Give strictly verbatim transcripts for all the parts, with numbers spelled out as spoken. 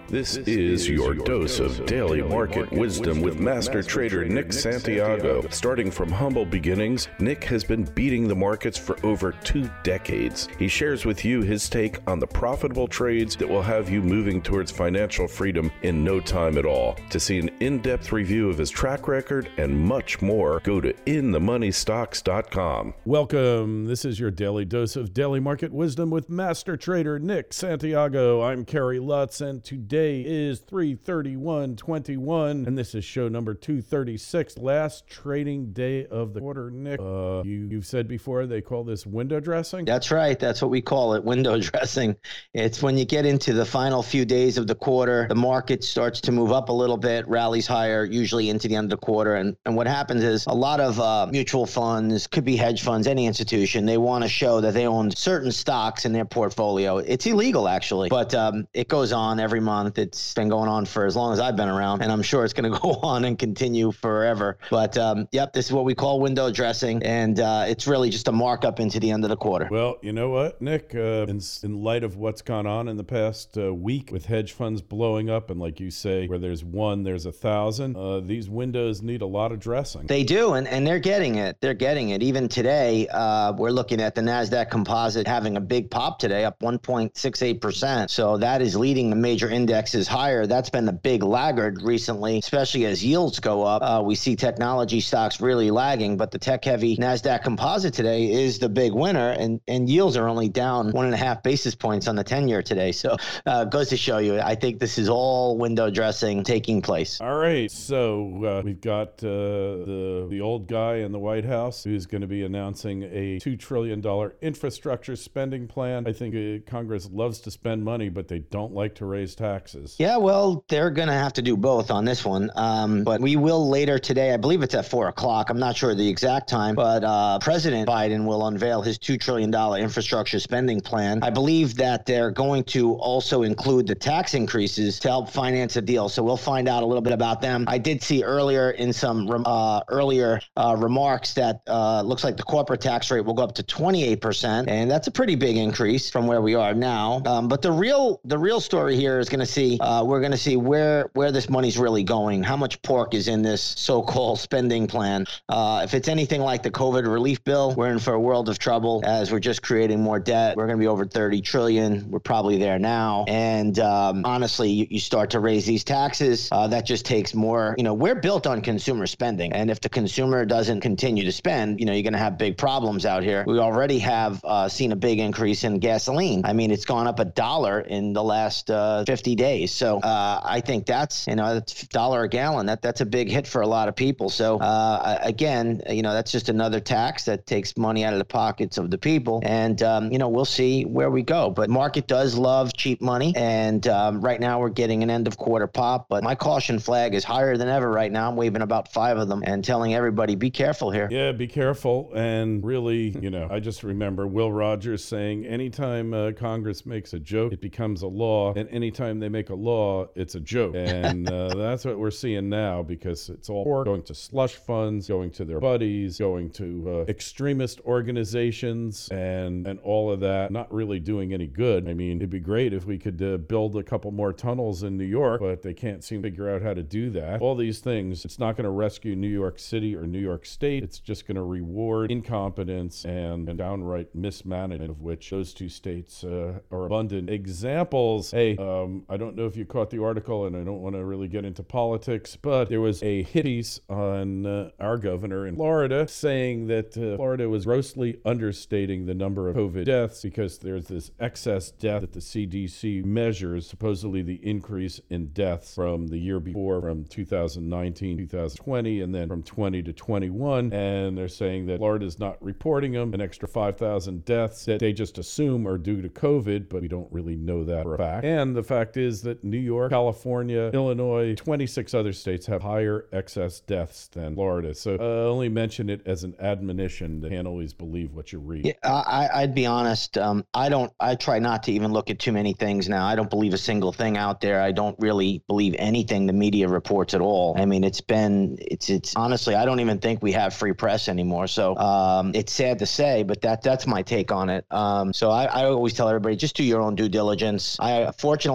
This is your dose of daily market wisdom with master trader Nick Santiago. Starting from humble beginnings, Nick has been beating the markets for over two decades. He shares with you his take on the profitable trades that will have you moving towards financial freedom in no time at all. To see an in-depth review of his track record and much more, go to in the money stocks dot com. Welcome. This is your daily dose of daily market wisdom with master trader Nick Santiago. I'm Kerry Lutz, and today is three thirty-one twenty-one, and this is show number two thirty-six, last trading day of the quarter. Nick, uh, you, you've said before they call this window dressing? That's right. That's what we call it, window dressing. It's when you get into the final few days of the quarter, the market starts to move up a little bit, rallies higher, usually into the end of the quarter. And, and what happens is a lot of uh, mutual funds, could be hedge funds, any institution, they want to show that they own certain stocks in their portfolio. It's illegal, actually, but um, it goes on every month. It's been going on for as long as I've been around, and I'm sure it's going to go on and continue forever. But um, yep, this is what we call window dressing, and uh, it's really just a markup into the end of the quarter. Well, you know what, Nick, uh, in, in light of what's gone on in the past uh, week with hedge funds blowing up, and like you say, where there's one, there's a thousand, uh, these windows need a lot of dressing. They do, and, and they're getting it. They're getting it. Even today, uh, we're looking at the NASDAQ composite having a big pop today, up one point six eight percent. So that is leading the major indexes higher. That's been the big laggard recently, especially as yields go up. Uh, we see technology stocks really lagging, but the tech-heavy NASDAQ composite today is the big winner, and, and yields are only down one and a half basis points on the ten-year today. So uh, goes to show you, I think this is all window dressing taking place. All right, so uh, we've got uh, the, the old guy in the White House who's going to be announcing a two trillion dollars infrastructure spending plan. I think uh, Congress loves to spend money, but they don't like to raise taxes. Yeah, well, they're going to have to do both on this one. Um, but we will later today, I believe it's at four o'clock. I'm not sure the exact time, but uh, President Biden will unveil his two trillion dollars infrastructure spending plan. I believe that they're going to also include the tax increases to help finance a deal. So we'll find out a little bit about them. I did see earlier in some uh, earlier uh, remarks that uh, looks like the corporate tax rate will go up to twenty-eight percent. And that's a pretty big increase from where we are now. Um, but the real the real story here is going to see, uh, we're going to see where, where this money's really going, how much pork is in this so-called spending plan. Uh, if it's anything like the COVID relief bill, we're in for a world of trouble as we're just creating more debt. We're going to be over thirty trillion. We're probably there now. And um, honestly, you, you start to raise these taxes, uh, that just takes more, you know, we're built on consumer spending. And if the consumer doesn't continue to spend, you know, you're going to have big problems out here. We already have uh, seen a big increase in gasoline. I mean, it's gone up a dollar in the last uh, fifty days. So uh, I think that's, you know, that's a dollar a gallon. That that's a big hit for a lot of people. So uh, again, you know, that's just another tax that takes money out of the pockets of the people. And, um, you know, we'll see where we go. But market does love cheap money. And um, right now we're getting an end of quarter pop. But my caution flag is higher than ever right now. I'm waving about five of them and telling everybody, be careful here. Yeah, be careful. And really, you know, I just remember Will Rogers saying anytime uh, Congress makes a joke, it becomes a law. And anytime they make a law, it's a joke. And uh, that's what we're seeing now, because it's all going to slush funds, going to their buddies, going to uh, extremist organizations, and, and all of that, not really doing any good. I mean, it'd be great if we could uh, build a couple more tunnels in New York, but they can't seem to figure out how to do that. All these things, it's not going to rescue New York City or New York State. It's just going to reward incompetence and, and downright mismanagement, of which those two states uh, are abundant examples. Hey, um, I don't know if you caught the article, and I don't want to really get into politics, but there was a hit piece on uh, our governor in Florida saying that uh, Florida was grossly understating the number of COVID deaths because there's this excess death that the C D C measures, supposedly the increase in deaths from the year before, from two thousand nineteen, two thousand twenty, and then from twenty to twenty-one. And they're saying that Florida's not reporting them, an extra five thousand deaths that they just assume are due to COVID, but we don't really know that for a fact. And the fact is that New York, California, Illinois, twenty-six other states have higher excess deaths than Florida. So I uh, only mention it as an admonition that you can't always believe what you read. Yeah, I, I'd be honest. Um, I don't, I try not to even look at too many things now. I don't believe a single thing out there. I don't really believe anything the media reports at all. I mean, it's been, it's, it's honestly, I don't even think we have free press anymore. So um, it's sad to say, but that, that's my take on it. Um, so I, I always tell everybody, just do your own due diligence. I, fortunately, I live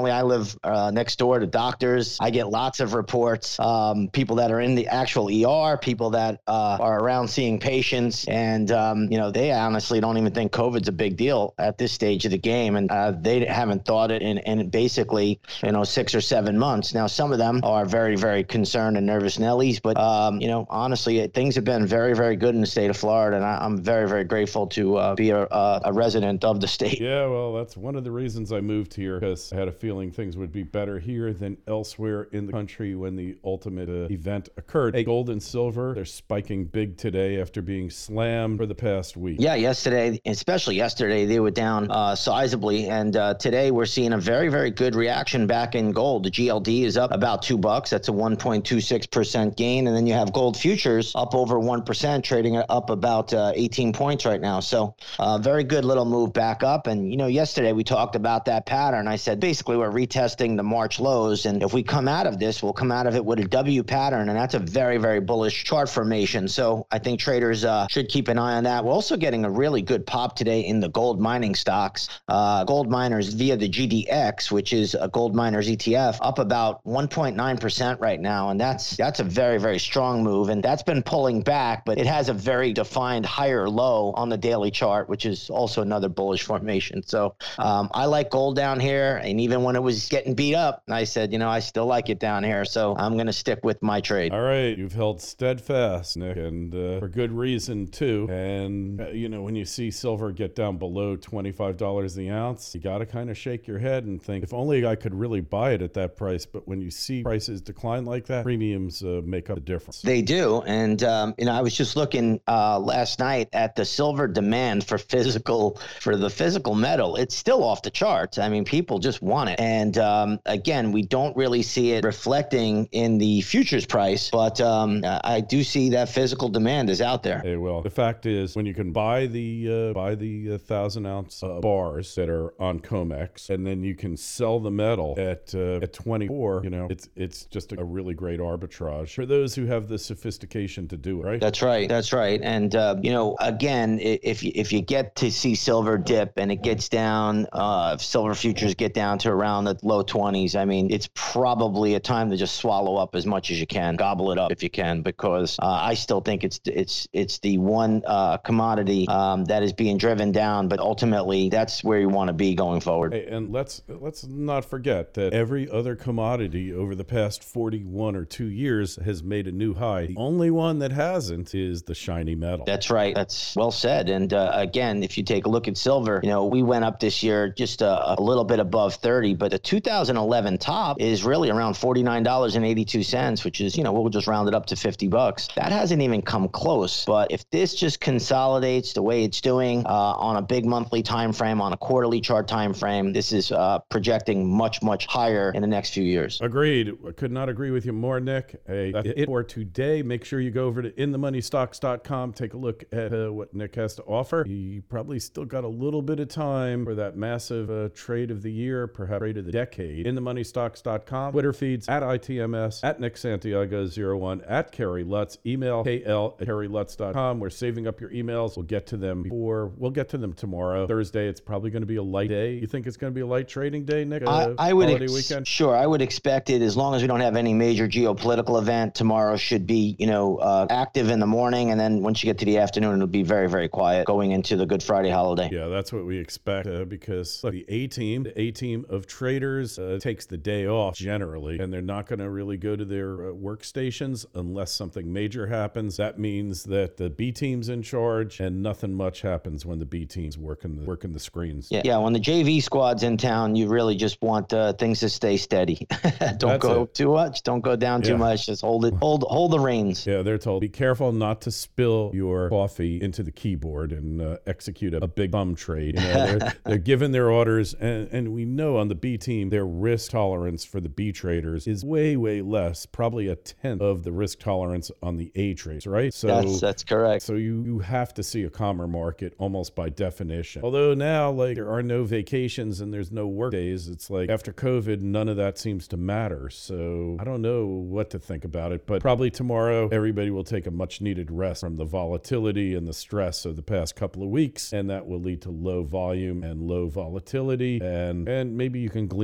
live uh, next door to doctors. I get lots of reports, um, people that are in the actual E R, people that uh, are around seeing patients. And, um, you know, they honestly don't even think COVID's a big deal at this stage of the game. And uh, they haven't thought it in, in basically, you know, six or seven months. Now, some of them are very, very concerned and nervous Nellies. But, um, you know, honestly, things have been very, very good in the state of Florida. And I, I'm very, very grateful to uh, be a, a resident of the state. Yeah, well, that's one of the reasons I moved here, because I had a feeling things would be better here than elsewhere in the country when the ultimate uh, event occurred. Hey, gold and silver, they're spiking big today after being slammed for the past week. Yeah, yesterday, especially yesterday, they were down uh, sizably. And uh, today we're seeing a very, very good reaction back in gold. The G L D is up about two bucks. That's a one point two six percent gain. And then you have gold futures up over one percent, trading up about uh, eighteen points right now. So uh, very good little move back up. And, you know, yesterday we talked about that pattern. I said, basically, we're retesting the March lows. And if we come out of this, we'll come out of it with a W pattern. And that's a very, very bullish chart formation. So I think traders uh, should keep an eye on that. We're also getting a really good pop today in the gold mining stocks. Uh, gold miners via the G D X, which is a gold miners E T F, up about one point nine percent right now. And that's that's a very, very strong move. And that's been pulling back, but it has a very defined higher low on the daily chart, which is also another bullish formation. So um, I like gold down here. And even when it was getting beat up, I said, you know, I still like it down here. So I'm going to stick with my trade. All right. You've held steadfast, Nick, and uh, for good reason, too. And, uh, you know, when you see silver get down below twenty-five dollars the ounce, you got to kind of shake your head and think, if only I could really buy it at that price. But when you see prices decline like that, premiums uh, make up the difference. They do. And, um, you know, I was just looking uh, last night at the silver demand for physical, for the physical metal. It's still off the charts. I mean, people just want it. And um, again, we don't really see it reflecting in the futures price, but um, I do see that physical demand is out there. Hey, well, the fact is, when you can buy the uh, buy the uh, thousand ounce uh, bars that are on COMEX, and then you can sell the metal at uh, at twenty-four, you know, it's it's just a, a really great arbitrage for those who have the sophistication to do it, right? That's right. That's right. And uh, you know, again, if you, if you get to see silver dip and it gets down, uh, if silver futures get down to around the low twenties, I mean, it's probably a time to just swallow up as much as you can, gobble it up if you can, because uh, I still think it's it's it's the one uh, commodity um, that is being driven down, but ultimately that's where you want to be going forward. Hey, and let's let's not forget that every other commodity over the past forty-one or two years has made a new high. The only one that hasn't is the shiny metal. That's right. That's well said. And uh, again, if you take a look at silver, you know, we went up this year just a, a little bit above thirty, but the two thousand eleven top is really around forty-nine dollars and eighty-two cents, which is, you know, we'll just round it up to fifty bucks. That hasn't even come close. But if this just consolidates the way it's doing uh, on a big monthly time frame, on a quarterly chart time frame, this is uh, projecting much, much higher in the next few years. Agreed. I could not agree with you more, Nick. Hey, that's it for today. Make sure you go over to in the money stocks dot com. Take a look at uh, what Nick has to offer. He probably still got a little bit of time for that massive uh, trade of the year, perhaps trade of the decade. in the money stocks dot com. Twitter feeds at I T M S, at Nick Santiago zero one, at Kerry Lutz. Email K L at Kerry Lutz dot com. We're saving up your emails. We'll get to them before. We'll get to them tomorrow. Thursday, it's probably going to be a light day. You think it's going to be a light trading day, Nick? Uh, I, I would ex- weekend? Sure. I would expect it, as long as we don't have any major geopolitical event. Tomorrow should be, you know, uh, active in the morning, and then once you get to the afternoon, it'll be very, very quiet going into the Good Friday holiday. Yeah, that's what we expect uh, because look, the A team, the A team of traders uh, takes the day off generally, and they're not going to really go to their uh, workstations unless something major happens. That means that the B team's in charge, and nothing much happens when the B team's working the, working the screens. Yeah, yeah. When the J V squad's in town, you really just want uh, things to stay steady. Don't That's go it. too much. Don't go down too Yeah. much. Just hold it. Hold hold the reins. Yeah, they're told, be careful not to spill your coffee into the keyboard and uh, execute a, a big bum trade. You know, they're, they're given their orders, and, and we know on the B team, their risk tolerance for the B traders is way, way less, probably a tenth of the risk tolerance on the A trades, right? So That's that's correct. So you, you have to see a calmer market almost by definition. Although now, like, there are no vacations and there's no work days. It's like after COVID, none of that seems to matter. So I don't know what to think about it, but probably tomorrow, everybody will take a much needed rest from the volatility and the stress of the past couple of weeks. And that will lead to low volume and low volatility. And, and maybe you can glean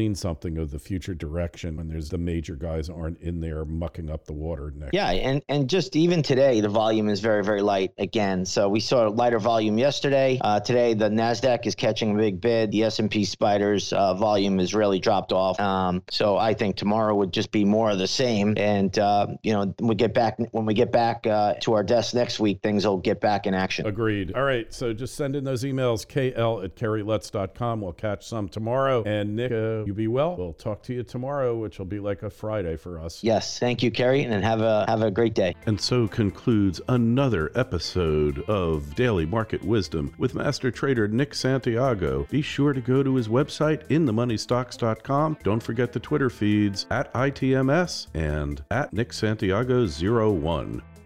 seen something of the future direction when there's the major guys aren't in there mucking up the water next. Yeah, and, and just even today, the volume is very, very light again. So we saw lighter volume yesterday. Uh, today, the NASDAQ is catching a big bid. The S and P Spiders uh, volume has really dropped off. Um, so I think tomorrow would just be more of the same. And, uh, you know, we get back when we get back uh, to our desk next week, things will get back in action. Agreed. All right. So just send in those emails, K L at Kerry Lutz dot com. We'll catch some tomorrow. And Nick, uh, you be well. We'll talk to you tomorrow, which will be like a Friday for us. Yes. Thank you, Kerry, and have a have a great day. And so concludes another episode of Daily Market Wisdom with Master Trader Nick Santiago. Be sure to go to his website, in the money stocks dot com. Don't forget the Twitter feeds at I T M S and at Nick Santiago zero one.